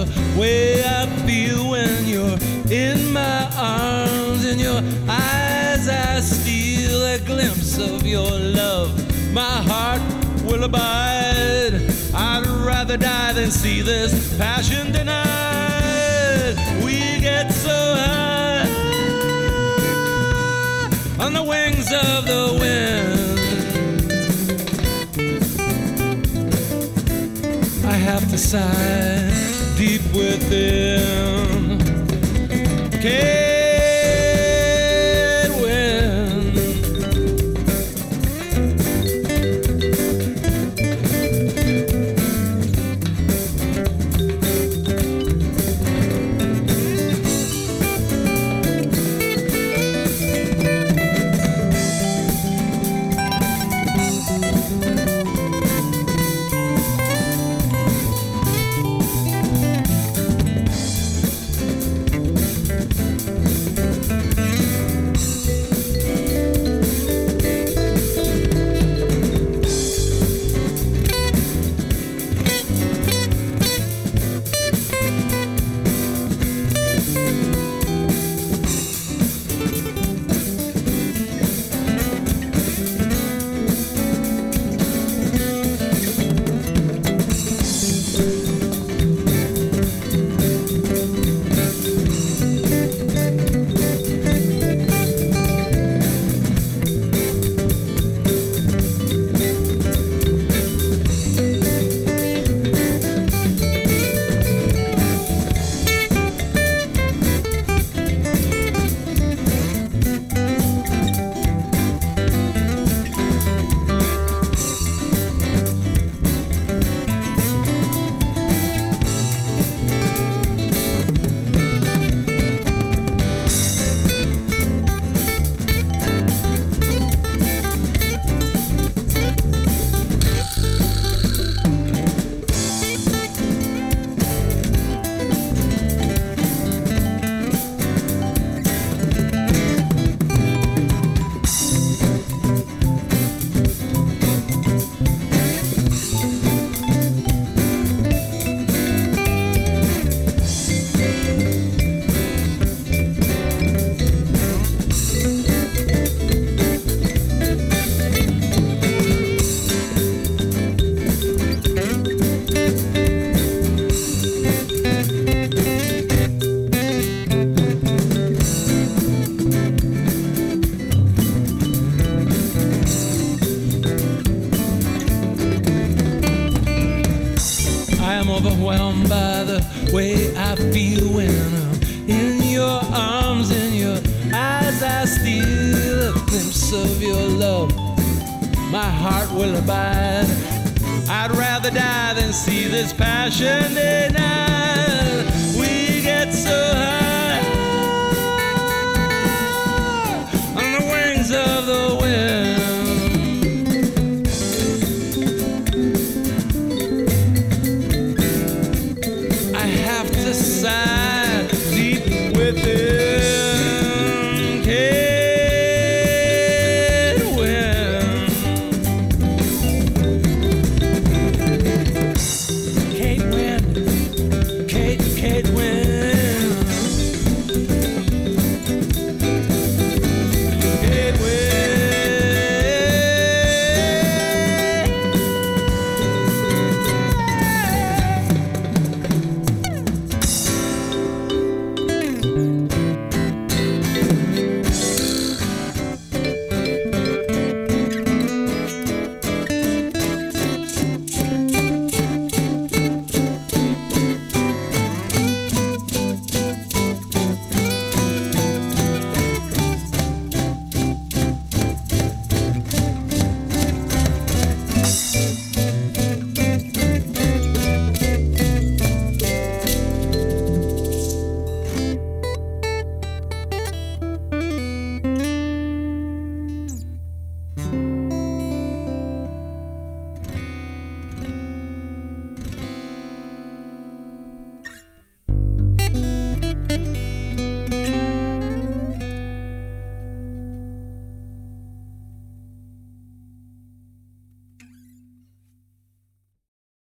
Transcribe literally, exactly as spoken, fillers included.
way I feel when you're in my arms. In your eyes I steal a glimpse of your love. My heart will abide. I'd rather die than see this passion denied. We get so high on the wings of the wind. I have to sigh deep within. Can't win. Overwhelmed by the way I feel when I'm in your arms. In your eyes I steal a glimpse of your love. My heart will abide. I'd rather die than see this passion denied.